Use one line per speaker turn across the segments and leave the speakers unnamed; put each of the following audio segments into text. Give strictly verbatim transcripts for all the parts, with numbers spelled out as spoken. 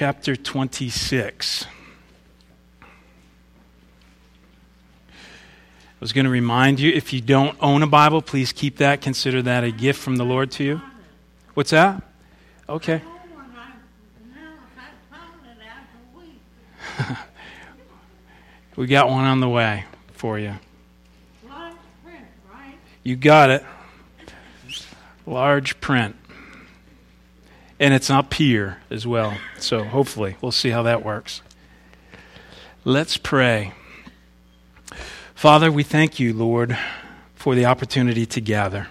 chapter twenty-six. I was going to remind you, if you don't own a Bible, please keep that. Consider that a gift from the Lord to you. What's that? Okay. We got one on the way for you.
Large print, right?
You got it. Large print. And it's up here as well. So hopefully we'll see how that works. Let's pray. Father, we thank you, Lord, for the opportunity to gather.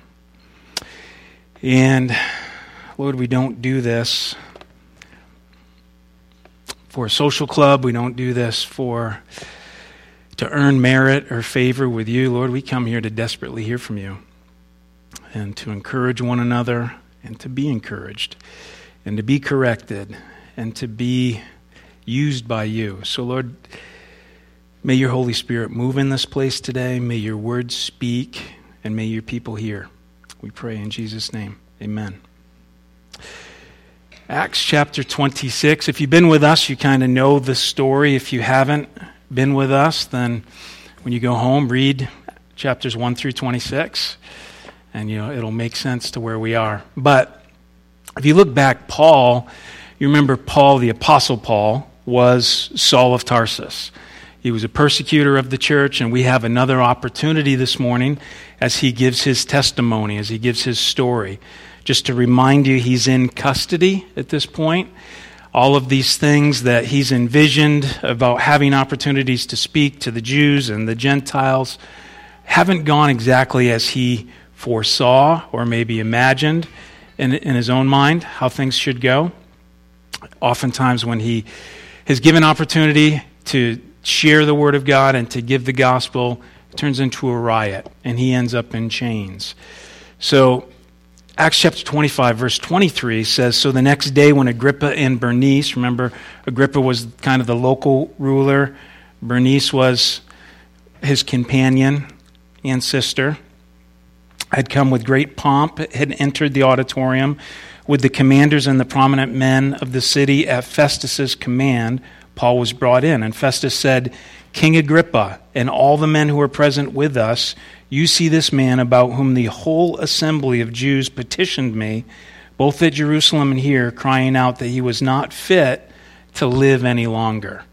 And Lord, we don't do this for a social club. We don't do this for to earn merit or favor with you. Lord, we come here to desperately hear from you and to encourage one another and to be encouraged and to be corrected and to be used by you. So, Lord, may your Holy Spirit move in this place today. May your words speak and may your people hear. We pray in Jesus' name. Amen. Acts chapter twenty-six. If you've been with us, you kind of know the story. If you haven't been with us, then when you go home, read chapters one through twenty-six, and you know it'll make sense to where we are. But if you look back, Paul, you remember Paul, the Apostle Paul, was Saul of Tarsus. He was a persecutor of the church, and we have another opportunity this morning as he gives his testimony, as he gives his story. Just to remind you, he's in custody at this point. All of these things that he's envisioned about having opportunities to speak to the Jews and the Gentiles haven't gone exactly as he foresaw or maybe imagined in, in his own mind how things should go. Oftentimes when he has given opportunity to share the Word of God and to give the gospel, it turns into a riot, and he ends up in chains. So Acts chapter twenty-five, verse twenty-three says, so the next day when Agrippa and Bernice, remember Agrippa was kind of the local ruler, Bernice was his companion and sister, had come with great pomp, had entered the auditorium with the commanders and the prominent men of the city. At Festus's command, Paul was brought in, and Festus said, King Agrippa, and all the men who are present with us, you see this man about whom the whole assembly of Jews petitioned me, both at Jerusalem and here, crying out that he was not fit to live any longer.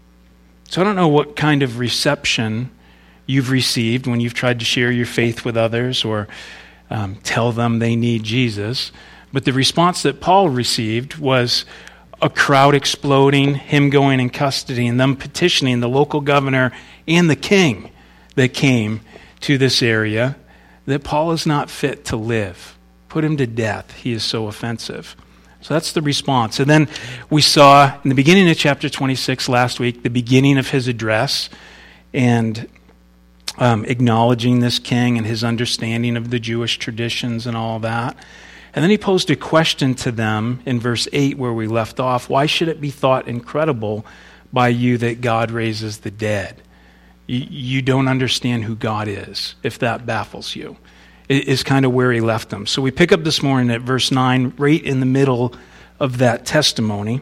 So I don't know what kind of reception you've received when you've tried to share your faith with others or um, tell them they need Jesus. But the response that Paul received was a crowd exploding, him going in custody, and them petitioning the local governor and the king that came to this area that Paul is not fit to live. Put him to death. He is so offensive. So that's the response. And then we saw in the beginning of chapter twenty-six last week, the beginning of his address and um, acknowledging this king and his understanding of the Jewish traditions and all that. And then he posed a question to them in verse eight where we left off. Why should it be thought incredible by you that God raises the dead? You, you don't understand who God is, if that baffles you. It is kind of where he left them. So we pick up this morning at verse nine, right in the middle of that testimony.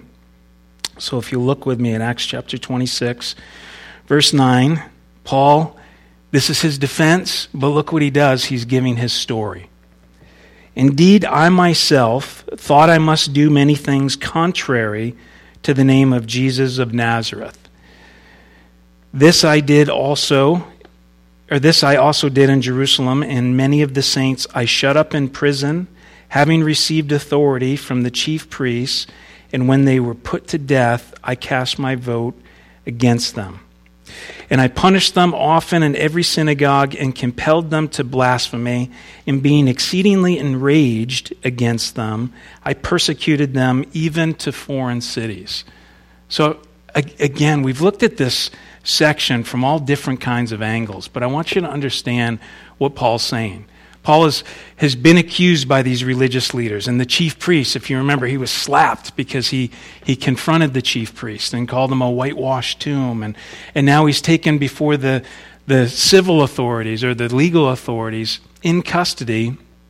So if you look with me in Acts chapter twenty-six, verse nine, Paul, this is his defense, but look what he does. He's giving his story. Indeed, I myself thought I must do many things contrary to the name of Jesus of Nazareth. This I did also, or this I also did in Jerusalem, and many of the saints I shut up in prison, having received authority from the chief priests, and when they were put to death, I cast my vote against them. And I punished them often in every synagogue and compelled them to blasphemy. And being exceedingly enraged against them, I persecuted them even to foreign cities. So again, we've looked at this section from all different kinds of angles, but I want you to understand what Paul's saying. Paul is, has been accused by these religious leaders. And the chief priest, if you remember, he was slapped because he, he confronted the chief priest and called him a whitewashed tomb. And, and now he's taken before the, the civil authorities or the legal authorities in custody.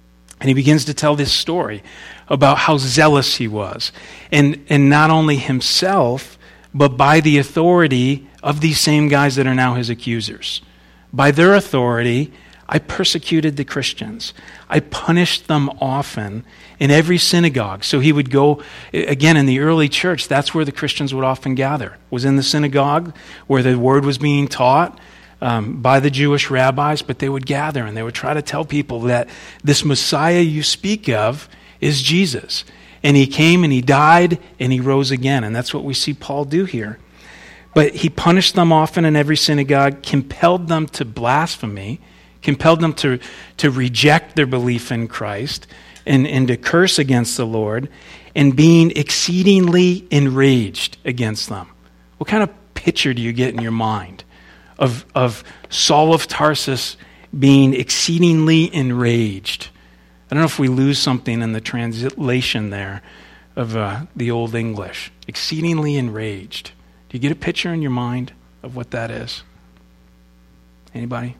And he begins to tell this story about how zealous he was. And, and not only himself, but by the authority of these same guys that are now his accusers. By their authority, I persecuted the Christians. I punished them often in every synagogue. So he would go, again, in the early church, that's where the Christians would often gather, was in the synagogue where the word was being taught um, by the Jewish rabbis, but they would gather and they would try to tell people that this Messiah you speak of is Jesus. And he came and he died and he rose again. And that's what we see Paul do here. But he punished them often in every synagogue, compelled them to blasphemy, compelled them to, to reject their belief in Christ and, and to curse against the Lord, and being exceedingly enraged against them. What kind of picture do you get in your mind of, of Saul of Tarsus being exceedingly enraged? I don't know if we lose something in the translation there of uh, the Old English. Exceedingly enraged. Do you get a picture in your mind of what that is? Anybody?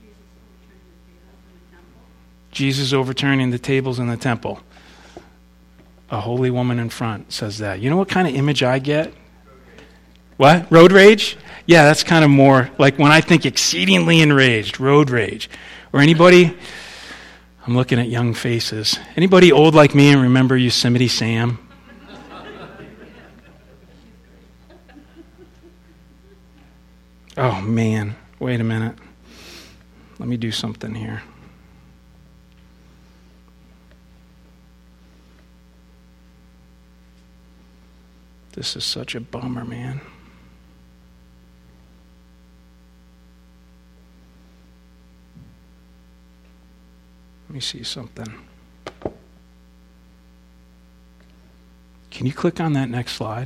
Jesus overturning the tables in the temple. A holy woman in front says that. You know what kind of image I get? What? Road rage? Yeah, that's kind of more like when I think exceedingly enraged, road rage. Or anybody, I'm looking at young faces. Anybody old like me and remember Yosemite Sam? Oh man, wait a minute. Let me do something here. This is such a bummer, man. Let me see something. Can you click on that next slide?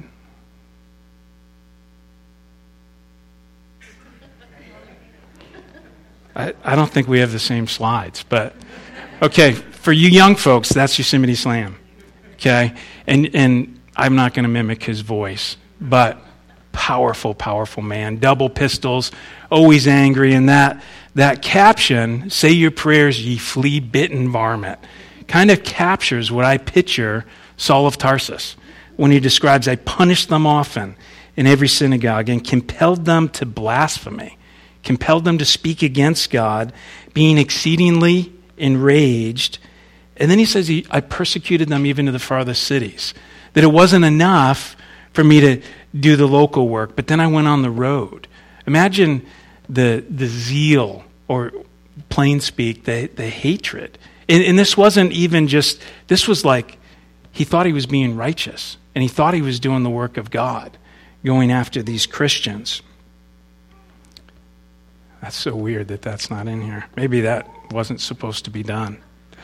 I, I don't think we have the same slides, but okay, for you young folks, that's Yosemite Sam. Okay? And and I'm not going to mimic his voice, but powerful, powerful man. Double pistols, always angry. And that that caption, "Say your prayers, ye flea-bitten varmint," kind of captures what I picture Saul of Tarsus when he describes, "I punished them often in every synagogue and compelled them to blasphemy, compelled them to speak against God, being exceedingly enraged." And then he says, he, I persecuted them even to the farthest cities. That it wasn't enough for me to do the local work, but then I went on the road. Imagine the the zeal, or plain speak, the, the hatred. And, and this wasn't even just, this was like, he thought he was being righteous, and he thought he was doing the work of God, going after these Christians. That's so weird that that's not in here. Maybe that wasn't supposed to be done.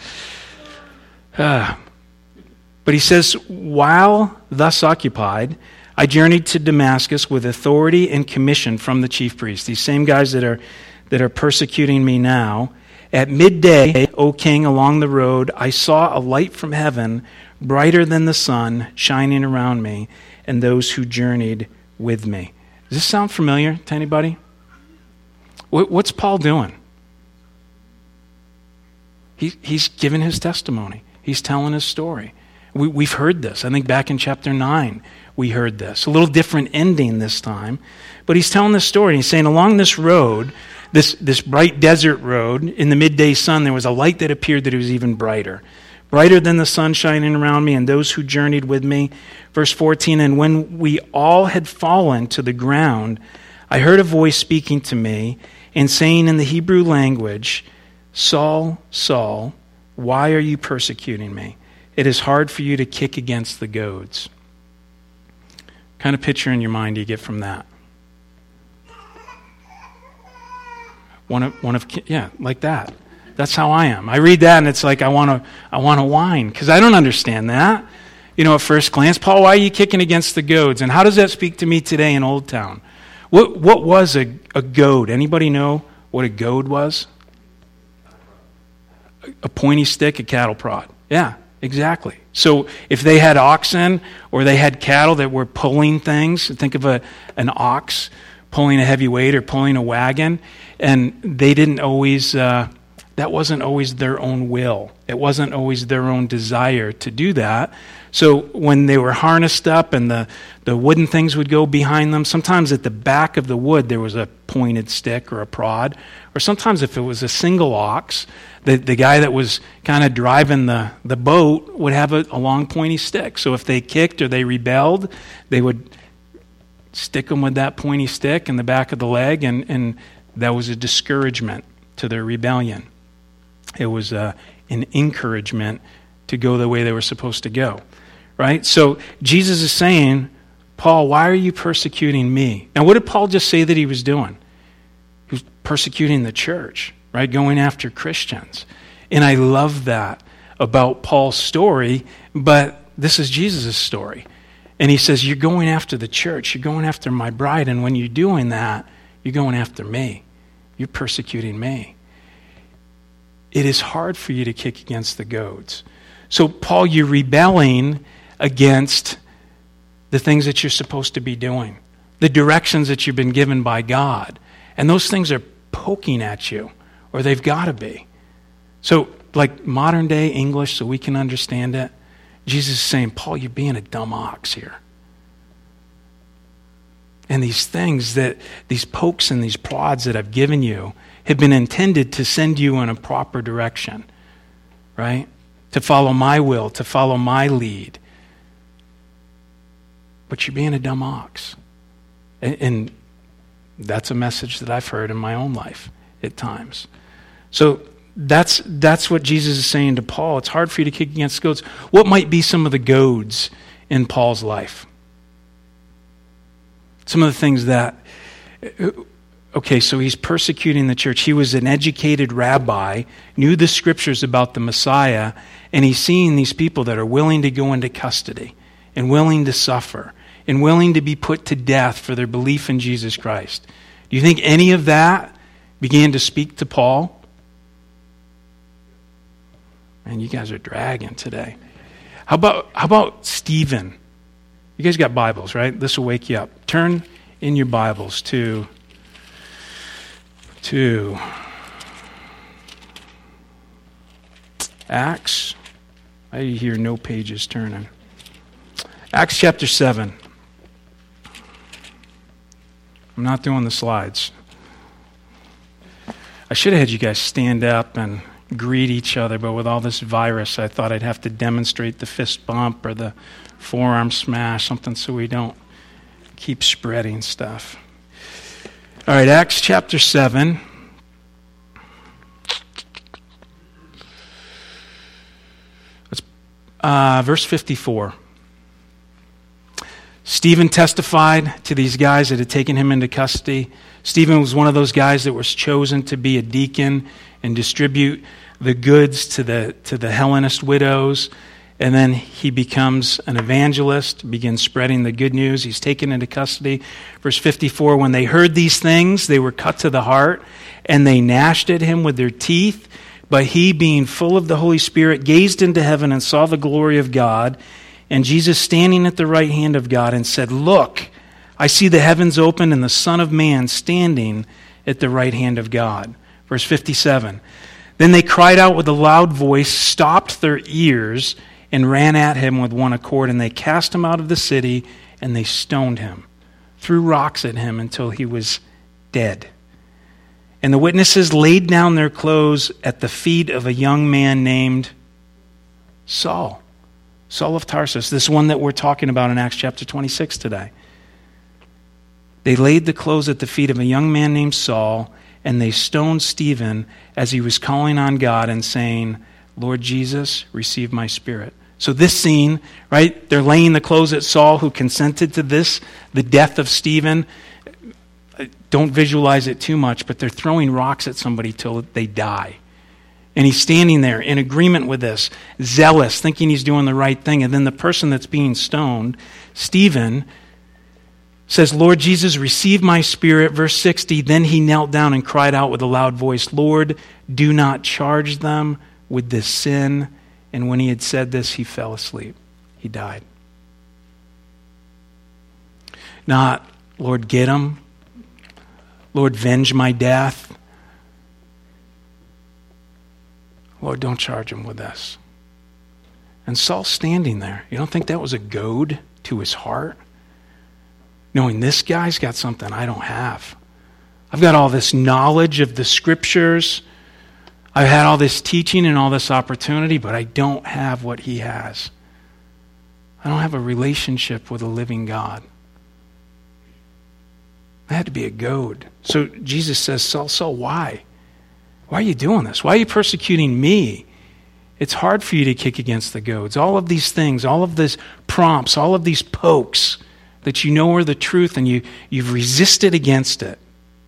Ah. But he says, while thus occupied, I journeyed to Damascus with authority and commission from the chief priests, these same guys that are that are persecuting me now. At midday, O king, along the road, I saw a light from heaven, brighter than the sun, shining around me and those who journeyed with me. Does this sound familiar to anybody? What's Paul doing? He, he's giving his testimony. He's telling his story. We, we've heard this. I think back in chapter nine, we heard this. A little different ending this time. But he's telling this story. He's saying, along this road, this, this bright desert road, in the midday sun, there was a light that appeared that it was even brighter. Brighter than the sun shining around me and those who journeyed with me. Verse fourteen, and when we all had fallen to the ground, I heard a voice speaking to me and saying in the Hebrew language, Saul, Saul, why are you persecuting me? It is hard for you to kick against the goads. What kind of picture in your mind do you get from that? One of, one of, yeah, like that. That's how I am. I read that and it's like I want to, I want to whine because I don't understand that. You know, at first glance, Paul, why are you kicking against the goads? And how does that speak to me today in Old Town? What what was a, a goad? Anybody know what a goad was? A pointy stick, a cattle prod. Yeah, exactly. So if they had oxen or they had cattle that were pulling things, think of a an ox pulling a heavy weight or pulling a wagon, and they didn't always uh, that wasn't always their own will. It wasn't always their own desire to do that. So when they were harnessed up and the, the wooden things would go behind them, sometimes at the back of the wood there was a pointed stick or a prod. Or sometimes if it was a single ox, the, the guy that was kind of driving the, the boat would have a, a long pointy stick. So if they kicked or they rebelled, they would stick them with that pointy stick in the back of the leg, and, and that was a discouragement to their rebellion. It was uh, an encouragement to go the way they were supposed to go, right? So Jesus is saying, Paul, why are you persecuting me? Now, what did Paul just say that he was doing? He was persecuting the church, right? Going after Christians. And I love that about Paul's story, but this is Jesus' story. And he says, you're going after the church. You're going after my bride. And when you're doing that, you're going after me. You're persecuting me. It is hard for you to kick against the goads. So, Paul, you're rebelling against the things that you're supposed to be doing, the directions that you've been given by God. And those things are poking at you, or they've got to be. So, like modern day English, so we can understand it, Jesus is saying, Paul, you're being a dumb ox here. And these things that, these pokes and these prods that I've given you have been intended to send you in a proper direction, right? To follow my will, to follow my lead. But you're being a dumb ox. And, and that's a message that I've heard in my own life at times. So that's that's what Jesus is saying to Paul. It's hard for you to kick against goads. What might be some of the goads in Paul's life? Some of the things that... Okay, so he's persecuting the church. He was an educated rabbi, knew the scriptures about the Messiah, and he's seeing these people that are willing to go into custody and willing to suffer and willing to be put to death for their belief in Jesus Christ. Do you think any of that began to speak to Paul? Man, you guys are dragging today. How about how about Stephen? You guys got Bibles, right? This will wake you up. Turn in your Bibles to... to Acts. I hear no pages turning. Acts chapter seven. I'm not doing the slides. I should have had you guys stand up and greet each other, but with all this virus, I thought I'd have to demonstrate the fist bump or the forearm smash, something so we don't keep spreading stuff. All right, Acts chapter seven. Let's, uh, verse fifty-four. Stephen testified to these guys that had taken him into custody. Stephen was one of those guys that was chosen to be a deacon and distribute the goods to the to the Hellenist widows. And then he becomes an evangelist, begins spreading the good news. He's taken into custody. Verse fifty-four, when they heard these things, they were cut to the heart, and they gnashed at him with their teeth. But he, being full of the Holy Spirit, gazed into heaven and saw the glory of God, and Jesus standing at the right hand of God, and said, Look, I see the heavens open and the Son of Man standing at the right hand of God. Verse fifty-seven, then they cried out with a loud voice, stopped their ears, and ran at him with one accord, and they cast him out of the city, and they stoned him, threw rocks at him until he was dead. And the witnesses laid down their clothes at the feet of a young man named Saul, Saul of Tarsus, this one that we're talking about in Acts chapter twenty-six today. They laid the clothes at the feet of a young man named Saul, and they stoned Stephen as he was calling on God and saying, Lord Jesus, receive my spirit. So this scene, right, they're laying the clothes at Saul, who consented to this, the death of Stephen. Don't visualize it too much, but they're throwing rocks at somebody till they die. And he's standing there in agreement with this, zealous, thinking he's doing the right thing. And then the person that's being stoned, Stephen, says, Lord Jesus, receive my spirit. Verse sixty, then he knelt down and cried out with a loud voice, Lord, do not charge them with this sin. And when he had said this, he fell asleep. He died. Not, Lord, get him. Lord, venge my death. Lord, don't charge him with this. And Saul's standing there. You don't think that was a goad to his heart? Knowing this guy's got something I don't have. I've got all this knowledge of the scriptures. I've had all this teaching and all this opportunity, but I don't have what he has. I don't have a relationship with a living God. That had to be a goad. So Jesus says, Saul, Saul, why? Why are you doing this? Why are you persecuting me? It's hard for you to kick against the goads. All of these things, all of these prompts, all of these pokes that you know are the truth and you, you've resisted against it.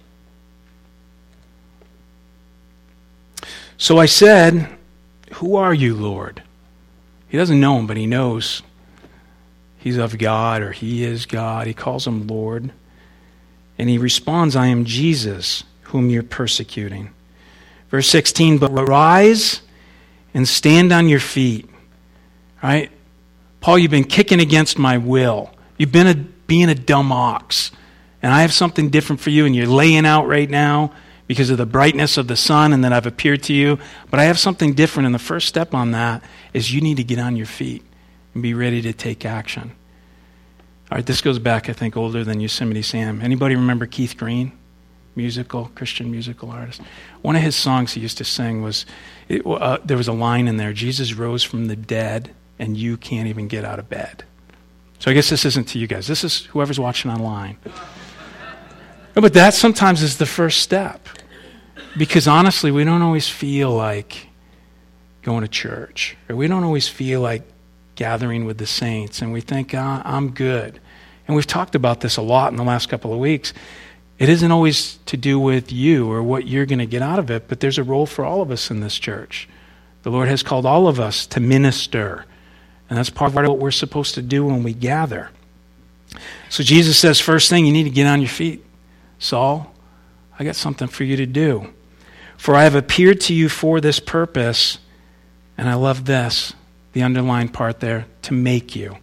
So I said, who are you, Lord? He doesn't know him, but he knows he's of God or he is God. He calls him Lord. And he responds, I am Jesus, whom you're persecuting. Verse sixteen, but rise and stand on your feet. Right? Paul, you've been kicking against my will. You've been a, being a dumb ox. And I have something different for you, and you're laying out right now because of the brightness of the sun and that I've appeared to you. But I have something different, and the first step on that is you need to get on your feet and be ready to take action. All right, this goes back, I think, older than Yosemite Sam. Anybody remember Keith Green? Musical, Christian musical artist. One of his songs he used to sing was, it, uh, there was a line in there, Jesus rose from the dead and you can't even get out of bed. So I guess this isn't to you guys. This is whoever's watching online. No, but that sometimes is the first step. Because honestly, we don't always feel like going to church. Or we don't always feel like gathering with the saints. And we think, ah, I'm good. And we've talked about this a lot in the last couple of weeks. It isn't always to do with you or what you're going to get out of it, but there's a role for all of us in this church. The Lord has called all of us to minister. And that's part of what we're supposed to do when we gather. So Jesus says, first thing, you need to get on your feet. Saul, I got something for you to do. For I have appeared to you for this purpose, and I love this, the underlined part there, to make you.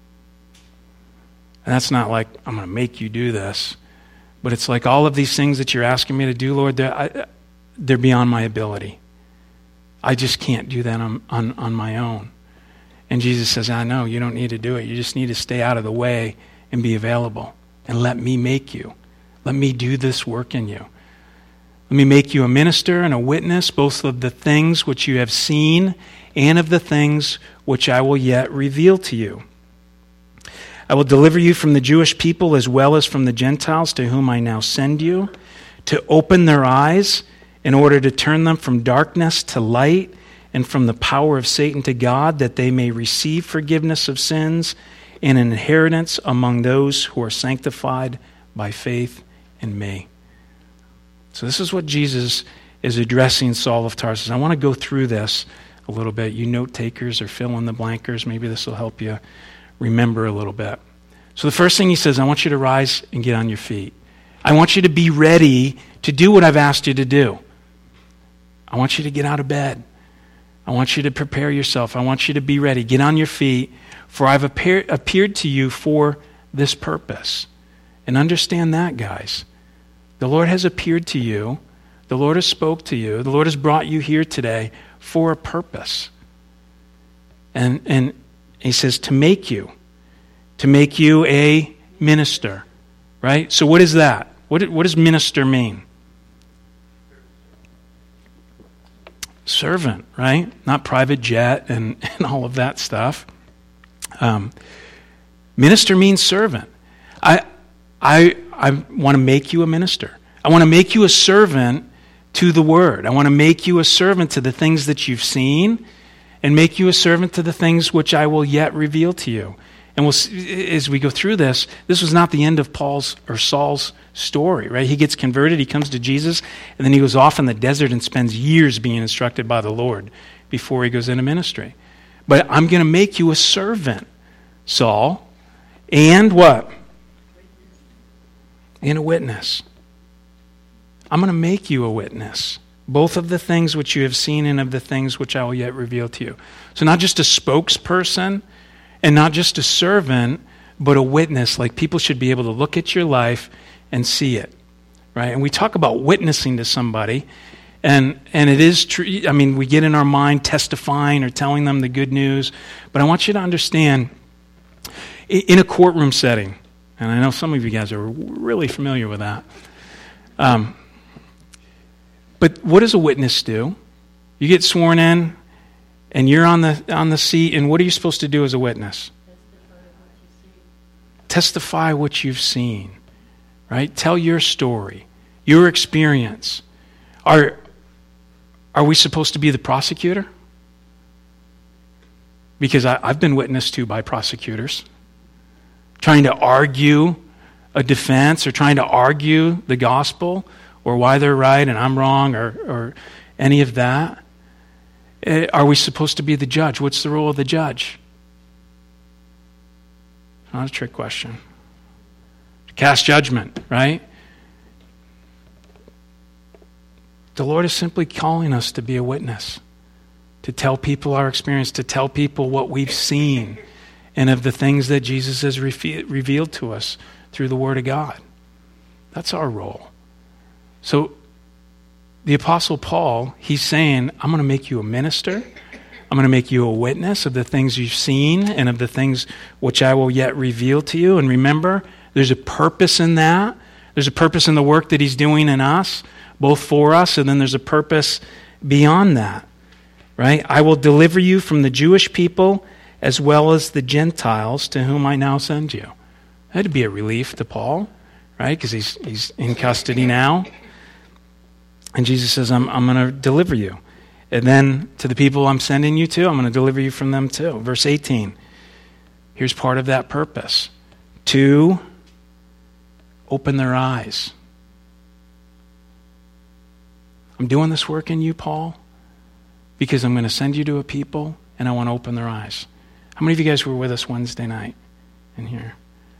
And that's not like, I'm going to make you do this. But it's like all of these things that you're asking me to do, Lord, they're, I, they're beyond my ability. I just can't do that on, on, on my own. And Jesus says, I know, you don't need to do it. You just need to stay out of the way and be available. And let me make you. Let me do this work in you. Let me make you a minister and a witness, both of the things which you have seen and of the things which I will yet reveal to you. I will deliver you from the Jewish people as well as from the Gentiles to whom I now send you, to open their eyes in order to turn them from darkness to light and from the power of Satan to God, that they may receive forgiveness of sins and an inheritance among those who are sanctified by faith in me. So this is what Jesus is addressing Saul of Tarsus. I want to go through this a little bit. You note takers or fill in the blankers, maybe this will help you remember a little bit. So the first thing he says, I want you to rise and get on your feet. I want you to be ready to do what I've asked you to do. I want you to get out of bed. I want you to prepare yourself. I want you to be ready. Get on your feet, for I've appear, appeared to you for this purpose. And understand that, guys. The Lord has appeared to you. The Lord has spoke to you. The Lord has brought you here today for a purpose. And, and he says to make you. To make you a minister. Right? So what is that? What, what does minister mean? Servant, right? Not private jet and, and all of that stuff. Um, minister means servant. I, I, I want to make you a minister. I want to make you a servant to the Word. I want to make you a servant to the things that you've seen and make you a servant to the things which I will yet reveal to you. And we'll, as we go through this, this was not the end of Paul's or Saul's story, right? He gets converted, he comes to Jesus, and then he goes off in the desert and spends years being instructed by the Lord before he goes into ministry. But I'm going to make you a servant, Saul, and what? And a witness. I'm going to make you a witness, both of the things which you have seen and of the things which I will yet reveal to you. So not just a spokesperson, and not just a servant, but a witness. Like people should be able to look at your life and see it, right? And we talk about witnessing to somebody, And and it is true. I mean, we get in our mind testifying or telling them the good news. But I want you to understand, in a courtroom setting, and I know some of you guys are really familiar with that. Um, but what does a witness do? You get sworn in, and you're on the on the seat, and what are you supposed to do as a witness? Testify what you've seen, right? Tell your story, your experience. Are, are we supposed to be the prosecutor? Because I, I've been witnessed to by prosecutors, trying to argue a defense or trying to argue the gospel or why they're right and I'm wrong or, or any of that. Are we supposed to be the judge? What's the role of the judge? Not a trick question. To cast judgment, right? The Lord is simply calling us to be a witness, to tell people our experience, to tell people what we've seen and of the things that Jesus has re- revealed to us through the Word of God. That's our role. So the Apostle Paul, he's saying, I'm going to make you a minister. I'm going to make you a witness of the things you've seen and of the things which I will yet reveal to you. And remember, there's a purpose in that. There's a purpose in the work that he's doing in us, both for us, and then there's a purpose beyond that, right? I will deliver you from the Jewish people as well as the Gentiles to whom I now send you. That'd be a relief to Paul, right? Because he's he's in custody now. And Jesus says, I'm, I'm going to deliver you. And then to the people I'm sending you to, I'm going to deliver you from them too. Verse eighteen. Here's part of that purpose. To open their eyes. I'm doing this work in you, Paul, because I'm going to send you to a people and I want to open their eyes. How many of you guys were with us Wednesday night in here?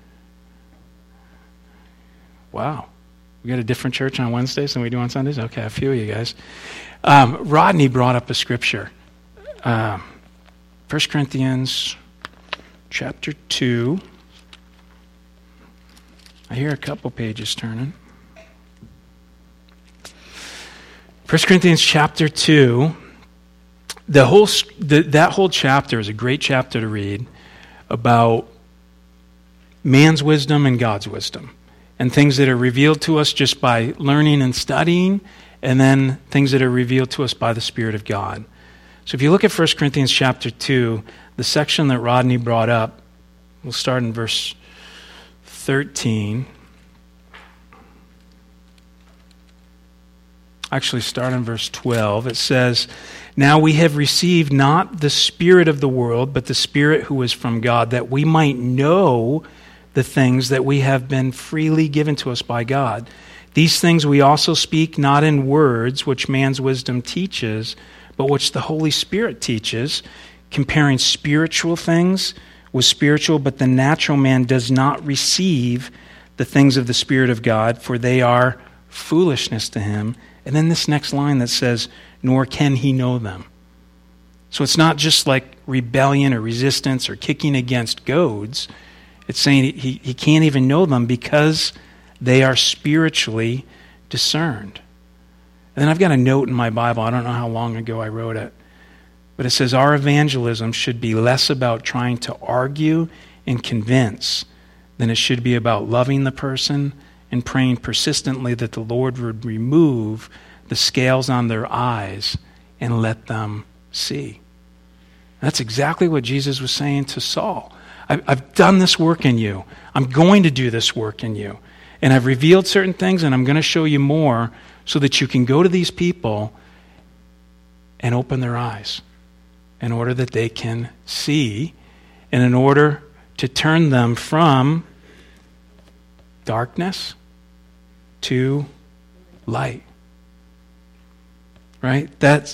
Wow. We got a different church on Wednesdays than we do on Sundays? Okay, a few of you guys. Um, Rodney brought up a scripture. Um, First Corinthians chapter two. I hear a couple pages turning. First Corinthians chapter two. The whole the, that whole chapter is a great chapter to read about man's wisdom and God's wisdom, and things that are revealed to us just by learning and studying, and then things that are revealed to us by the Spirit of God. So if you look at First Corinthians chapter two, the section that Rodney brought up, we'll start in verse thirteen. Actually, start in verse twelve. It says, now we have received not the spirit of the world, but the Spirit who is from God, that we might know the things that we have been freely given to us by God. These things we also speak not in words which man's wisdom teaches, but which the Holy Spirit teaches, comparing spiritual things with spiritual, but the natural man does not receive the things of the Spirit of God, for they are foolishness to him. And then this next line that says, nor can he know them. So it's not just like rebellion or resistance or kicking against goads. It's saying he, he can't even know them because they are spiritually discerned. And then I've got a note in my Bible. I don't know how long ago I wrote it. But it says, our evangelism should be less about trying to argue and convince than it should be about loving the person and praying persistently that the Lord would remove the scales on their eyes and let them see. That's exactly what Jesus was saying to Saul. I've done this work in you. I'm going to do this work in you. And I've revealed certain things, and I'm going to show you more so that you can go to these people and open their eyes in order that they can see and in order to turn them from darkness to light. Right? That's,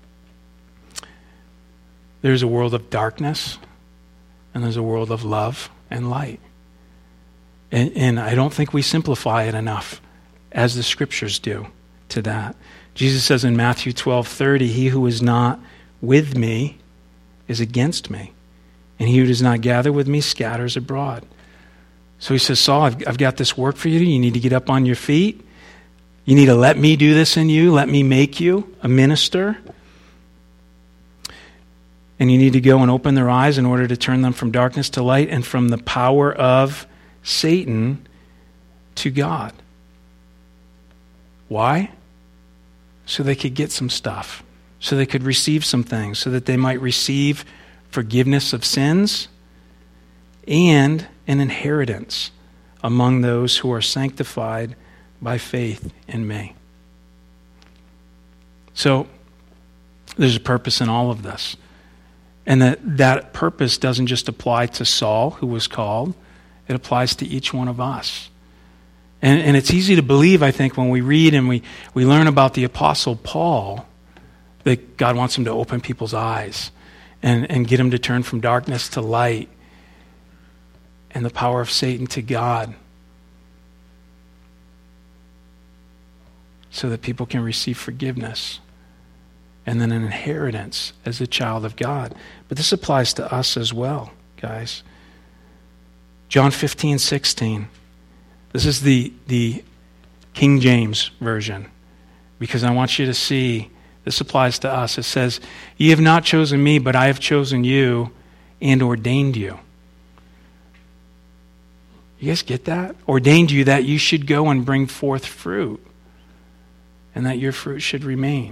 there's a world of darkness and there's a world of love and light. And, and I don't think we simplify it enough, as the scriptures do, to that. Jesus says in Matthew twelve thirty, he who is not with me is against me, and he who does not gather with me scatters abroad. So he says, Saul, I've, I've got this work for you. You need to get up on your feet. You need to let me do this in you. Let me make you a minister. And you need to go and open their eyes in order to turn them from darkness to light and from the power of Satan to God. Why? So they could get some stuff. So they could receive some things. So that they might receive forgiveness of sins and an inheritance among those who are sanctified by faith in me. So there's a purpose in all of this. And that, that purpose doesn't just apply to Saul, who was called. It applies to each one of us. And, and it's easy to believe, I think, when we read and we, we learn about the Apostle Paul, that God wants him to open people's eyes and, and get him to turn from darkness to light and the power of Satan to God, so that people can receive forgiveness and then an inheritance as a child of God. But this applies to us as well, guys. John fifteen sixteen. This is the, the King James Version, because I want you to see this applies to us. It says, "Ye have not chosen me, but I have chosen you and ordained you." You guys get that? Ordained you that you should go and bring forth fruit, and that your fruit should remain.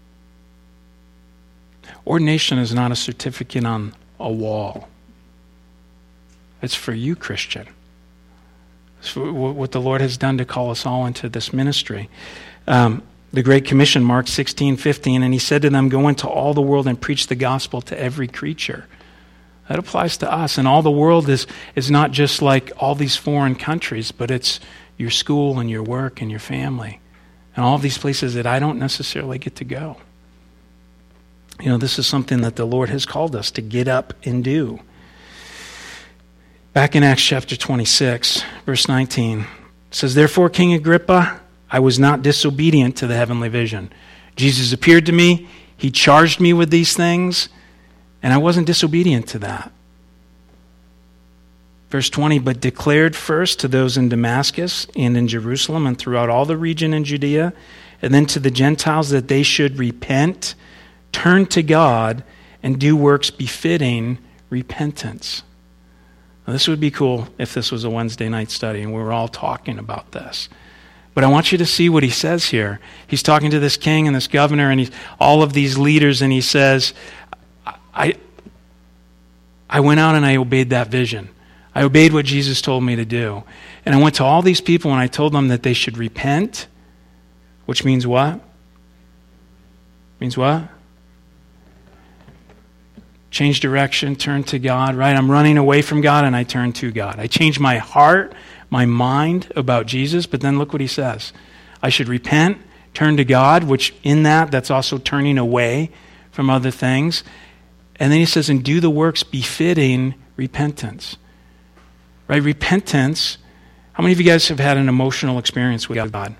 Ordination is not a certificate on a wall. It's for you, Christian. It's for what the Lord has done to call us all into this ministry. Um, the Great Commission, Mark sixteen fifteen, and he said to them, "Go into all the world and preach the gospel to every creature." That applies to us. And all the world is, is not just like all these foreign countries, but it's your school and your work and your family. And all these places that I don't necessarily get to go. You know, this is something that the Lord has called us to get up and do. Back in Acts chapter twenty-six, verse nineteen, it says, "Therefore, King Agrippa, I was not disobedient to the heavenly vision. Jesus appeared to me. He charged me with these things, and I wasn't disobedient to that." Verse twenty, "But declared first to those in Damascus and in Jerusalem and throughout all the region in Judea, and then to the Gentiles that they should repent, turn to God, and do works befitting repentance." Now, this would be cool if this was a Wednesday night study and we were all talking about this. But I want you to see what he says here. He's talking to this king and this governor and he's, all of these leaders, and he says, I, I went out and I obeyed that vision. I obeyed what Jesus told me to do. And I went to all these people and I told them that they should repent, which means what? Means what? Change direction, turn to God, right? I'm running away from God and I turn to God. I change my heart, my mind about Jesus, but then look what he says. I should repent, turn to God, which in that, that's also turning away from other things. And then he says, and do the works befitting repentance. Right? Repentance. How many of you guys have had an emotional experience with God?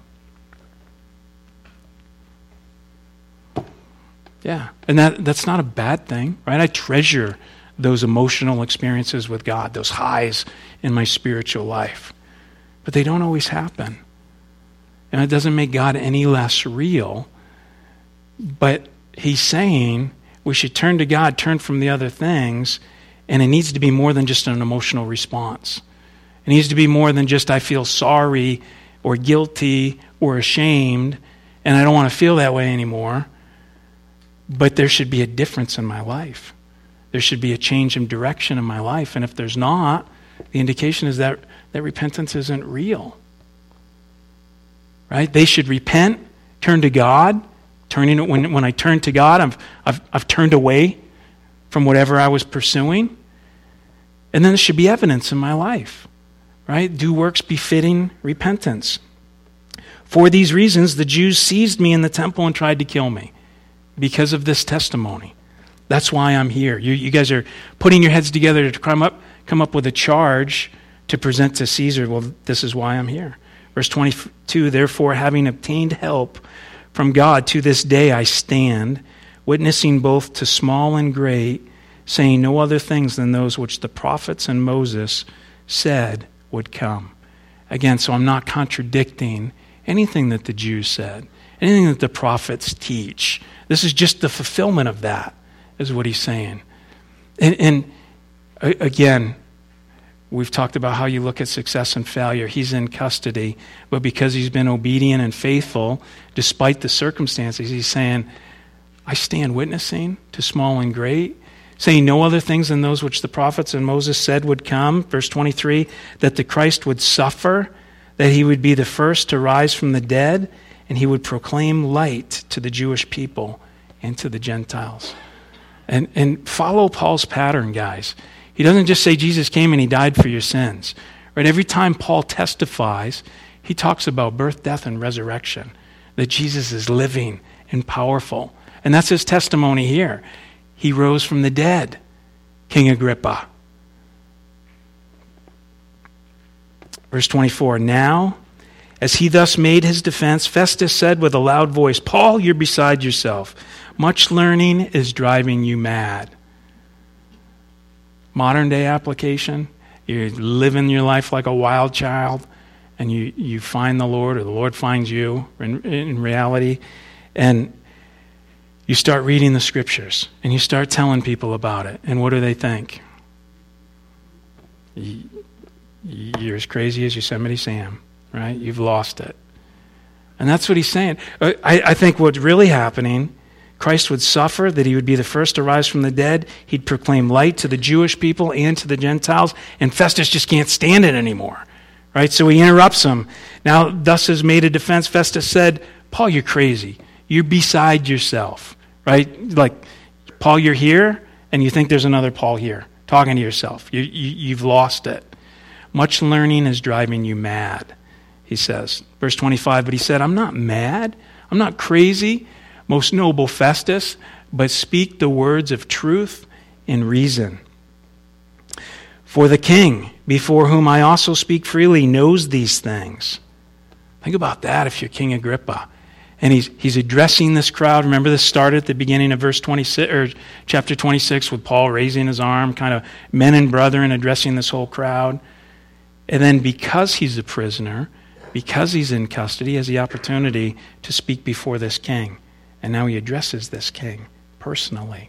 Yeah. And that that's not a bad thing, right? I treasure those emotional experiences with God, those highs in my spiritual life. But they don't always happen. And it doesn't make God any less real. But he's saying we should turn to God, turn from the other things, and it needs to be more than just an emotional response. It needs to be more than just I feel sorry or guilty or ashamed, and I don't want to feel that way anymore. But there should be a difference in my life. There should be a change in direction in my life. And if there's not, the indication is that, that repentance isn't real. Right? They should repent, turn to God. Turning when when I turn to God, I've I've I've turned away from whatever I was pursuing. And then there should be evidence in my life. Right? Do works befitting repentance. For these reasons, the Jews seized me in the temple and tried to kill me. Because of this testimony. That's why I'm here. You, you guys are putting your heads together to come up, come up with a charge to present to Caesar. Well, this is why I'm here. Verse twenty-two, therefore, having obtained help from God, to this day I stand, witnessing both to small and great, saying no other things than those which the prophets and Moses said would come. Again, so I'm not contradicting anything that the Jews said, anything that the prophets teach. This is just the fulfillment of that, is what he's saying. And, and again, we've talked about how you look at success and failure. He's in custody, but because he's been obedient and faithful, despite the circumstances, he's saying, I stand witnessing to small and great, saying no other things than those which the prophets and Moses said would come. Verse twenty-three, that the Christ would suffer, that he would be the first to rise from the dead, and he would proclaim light to the Jewish people and to the Gentiles. And, and follow Paul's pattern, guys. He doesn't just say Jesus came and he died for your sins. Right? Every time Paul testifies, he talks about birth, death, and resurrection, that Jesus is living and powerful. And that's his testimony here. He rose from the dead, King Agrippa. Verse twenty-four, now, as he thus made his defense, Festus said with a loud voice, Paul, you're beside yourself. Much learning is driving you mad. Modern day application, you're living your life like a wild child, and you, you find the Lord, or the Lord finds you in, in reality, and you start reading the scriptures, and you start telling people about it, and what do they think? You're as crazy as Yosemite Sam, right? You've lost it. And that's what he's saying. I, I think what's really happening, Christ would suffer, that he would be the first to rise from the dead. He'd proclaim light to the Jewish people and to the Gentiles, and Festus just can't stand it anymore, right? So he interrupts him. Now, thus has made a defense. Festus said, Paul, you're crazy. You're beside yourself, right? Like, Paul, you're here, and you think there's another Paul here, talking to yourself. You, you, you've lost it. Much learning is driving you mad, he says. Verse twenty-five, but he said, I'm not mad. I'm not crazy, most noble Festus, but speak the words of truth and reason. For the king, before whom I also speak freely, knows these things. Think about that if you're King Agrippa. And he's he's addressing this crowd. Remember, this started at the beginning of verse twenty-six, or chapter twenty-six, with Paul raising his arm, kind of men and brethren addressing this whole crowd. And then because he's a prisoner, because he's in custody, he has the opportunity to speak before this king. And now he addresses this king personally,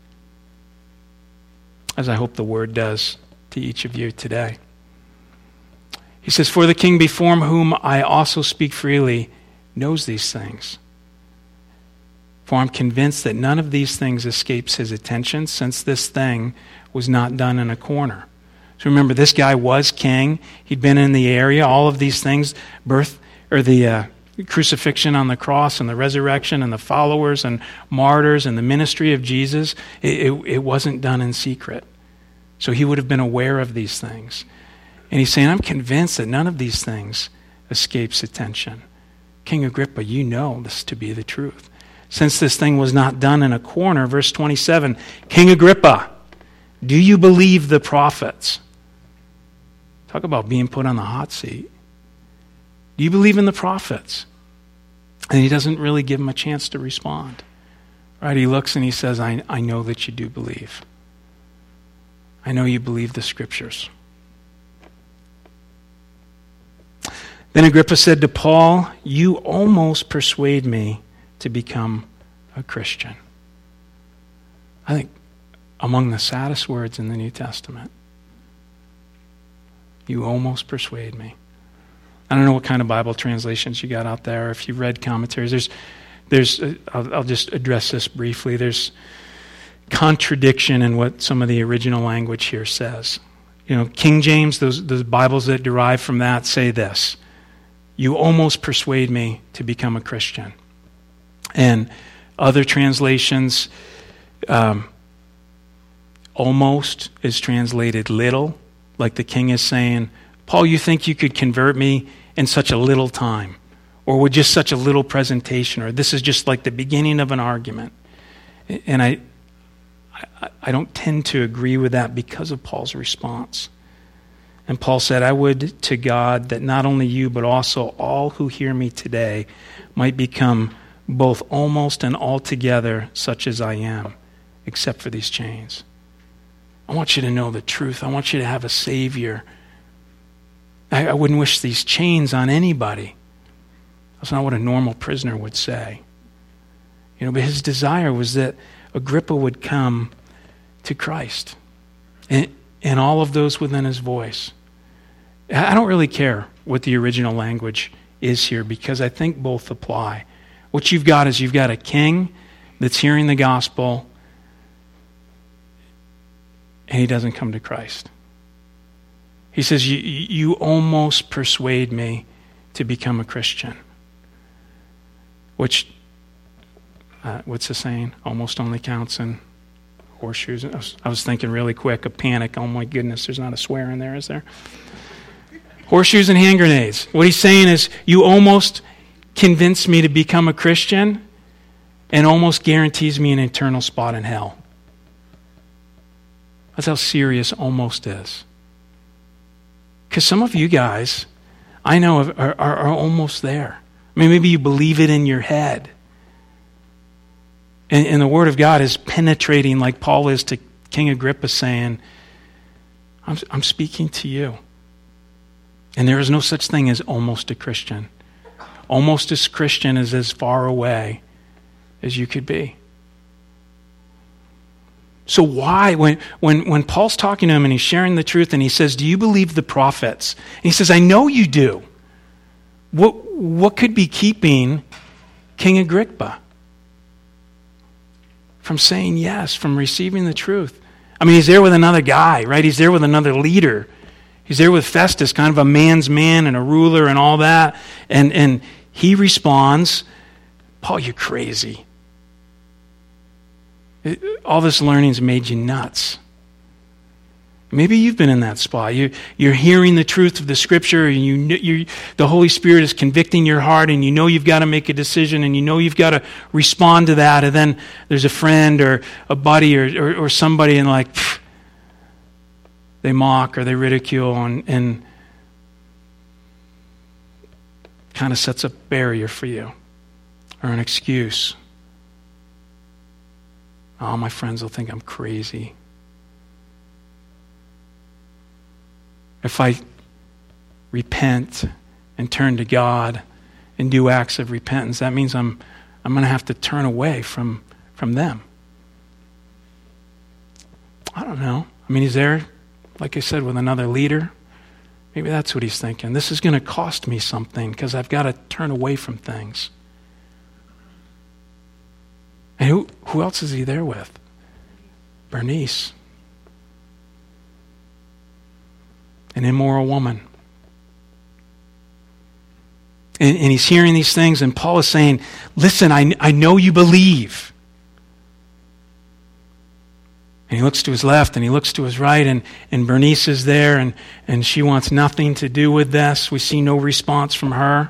as I hope the word does to each of you today. He says, for the king before whom I also speak freely knows these things. For I'm convinced that none of these things escapes his attention, since this thing was not done in a corner. So remember, this guy was king. He'd been in the area. All of these things, birth, or the uh, crucifixion on the cross and the resurrection and the followers and martyrs and the ministry of Jesus, it, it, it wasn't done in secret. So he would have been aware of these things. And he's saying, I'm convinced that none of these things escapes attention. King Agrippa, you know this to be the truth. Since this thing was not done in a corner, verse twenty-seven, King Agrippa, do you believe the prophets? Talk about being put on the hot seat. Do you believe in the prophets? And he doesn't really give him a chance to respond. Right? He looks and he says, I, I know that you do believe. I know you believe the scriptures. Then Agrippa said to Paul, you almost persuade me to become a Christian. I think among the saddest words in the New Testament. You almost persuade me. I don't know what kind of Bible translations you got out there. If you read commentaries, there's, there's. Uh, I'll, I'll just address this briefly. There's contradiction in what some of the original language here says. You know, King James, those those Bibles that derive from that say this: "You almost persuade me to become a Christian." And other translations, um, almost is translated little. Like the king is saying, Paul, you think you could convert me in such a little time, or with just such a little presentation, or this is just like the beginning of an argument. And I, I, I don't tend to agree with that because of Paul's response. And Paul said, I would to God that not only you, but also all who hear me today might become both almost and altogether such as I am, except for these chains. I want you to know the truth. I want you to have a Savior. I, I wouldn't wish these chains on anybody. That's not what a normal prisoner would say. You know, but his desire was that Agrippa would come to Christ. And, and all of those within his voice. I don't really care what the original language is here because I think both apply. What you've got is you've got a king that's hearing the gospel and he doesn't come to Christ. He says, you, you almost persuade me to become a Christian. Which, uh, what's the saying? Almost only counts in horseshoes. I was, I was thinking really quick, a panic. Oh my goodness, there's not a swear in there, is there? Horseshoes and hand grenades. What he's saying is, you almost convinced me to become a Christian and almost guarantees me an eternal spot in hell. That's how serious almost is. Because some of you guys, I know, are, are, are almost there. I mean, maybe you believe it in your head. And, and the Word of God is penetrating like Paul is to King Agrippa saying, I'm, I'm speaking to you. And there is no such thing as almost a Christian. Almost as Christian is as far away as you could be. So why, when, when, when Paul's talking to him and he's sharing the truth and he says, do you believe the prophets? And he says, I know you do. What, what could be keeping King Agrippa from saying yes, from receiving the truth? I mean, he's there with another guy, right? He's there with another leader. He's there with Festus, kind of a man's man and a ruler and all that. And, and he responds, Paul, you're crazy. It, all this learning's made you nuts. Maybe you've been in that spot. You, you're hearing the truth of the Scripture, and you, you, the Holy Spirit is convicting your heart, and you know you've got to make a decision, and you know you've got to respond to that. And then there's a friend or a buddy or, or, or somebody, and like, pfft, they mock or they ridicule and, and kind of sets a barrier for you or an excuse. Oh, my friends will think I'm crazy. If I repent and turn to God and do acts of repentance, that means I'm I'm going to have to turn away from, from them. I don't know. I mean, he's there, like I said, with another leader. Maybe that's what he's thinking. This is going to cost me something because I've got to turn away from things. And who, who else is he there with? Bernice. An immoral woman. And, and he's hearing these things, and Paul is saying, listen, I, I know you believe. And he looks to his left, and he looks to his right, and, and Bernice is there, and, and she wants nothing to do with this. We see no response from her.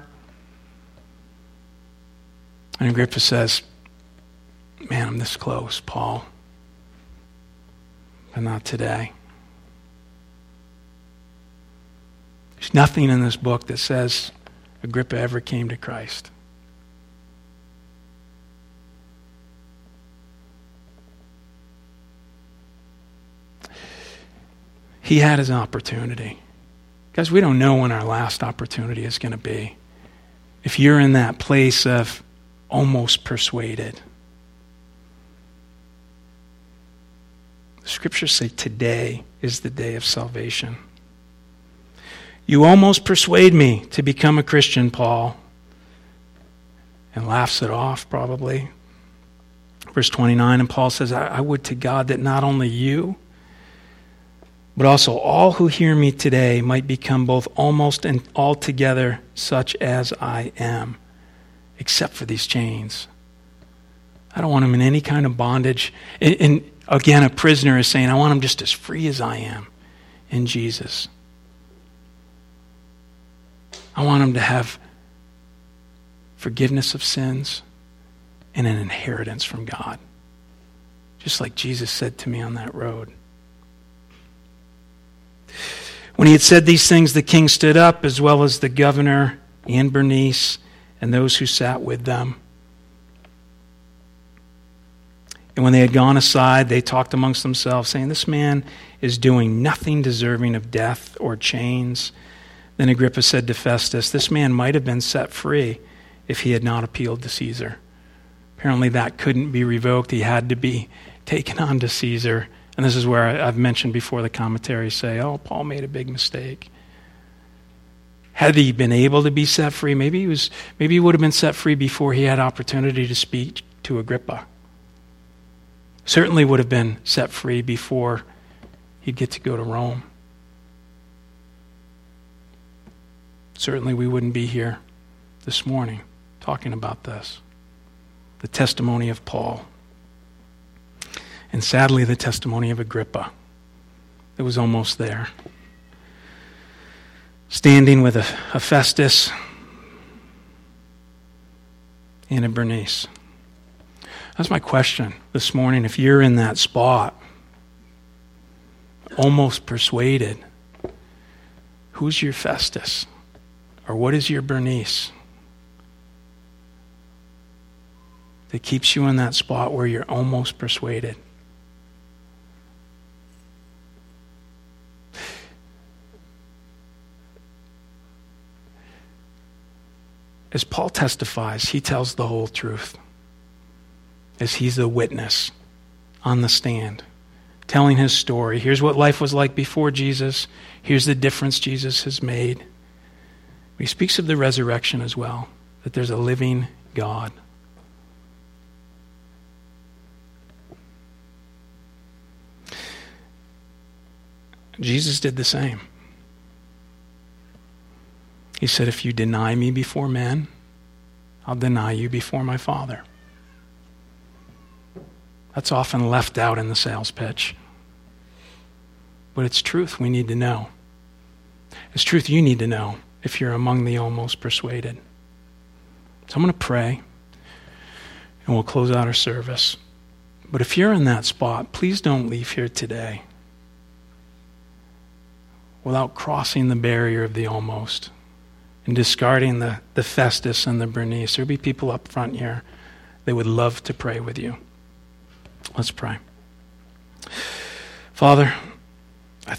And Agrippa says, man, I'm this close, Paul. But not today. There's nothing in this book that says Agrippa ever came to Christ. He had his opportunity. Guys, we don't know when our last opportunity is going to be. If you're in that place of almost persuaded, the scriptures say today is the day of salvation. You almost persuade me to become a Christian, Paul. And laughs it off, probably. Verse twenty-nine, and Paul says, I, I would to God that not only you, but also all who hear me today might become both almost and altogether such as I am, except for these chains. I don't want them in any kind of bondage. And, and again, a prisoner is saying, I want them just as free as I am in Jesus. I want them to have forgiveness of sins and an inheritance from God. Just like Jesus said to me on that road. When he had said these things, the king stood up, as well as the governor and Bernice and those who sat with them. And when they had gone aside, they talked amongst themselves, saying, this man is doing nothing deserving of death or chains. Then Agrippa said to Festus, this man might have been set free if he had not appealed to Caesar. Apparently that couldn't be revoked. He had to be taken on to Caesar. And this is where I, I've mentioned before the commentaries say, oh, Paul made a big mistake. Had he been able to be set free, maybe he was, maybe he would have been set free before he had opportunity to speak to Agrippa. Certainly would have been set free before he'd get to go to Rome. Certainly we wouldn't be here this morning talking about this. The testimony of Paul. And sadly, the testimony of Agrippa. It was almost there. Standing with a, a Festus and a Bernice. That's my question this morning. If you're in that spot, almost persuaded, who's your Festus? Or what is your Bernice that keeps you in that spot where you're almost persuaded? As Paul testifies, he tells the whole truth. As he's the witness on the stand, telling his story. Here's what life was like before Jesus. Here's the difference Jesus has made. He speaks of the resurrection as well, that there's a living God. Jesus did the same. He said, if you deny me before men, I'll deny you before my Father. That's often left out in the sales pitch. But it's truth we need to know. It's truth you need to know if you're among the almost persuaded. So I'm going to pray, and we'll close out our service. But if you're in that spot, please don't leave here today without crossing the barrier of the almost and discarding the, the Festus and the Bernice. There'll be people up front here that would love to pray with you. Let's pray. Father,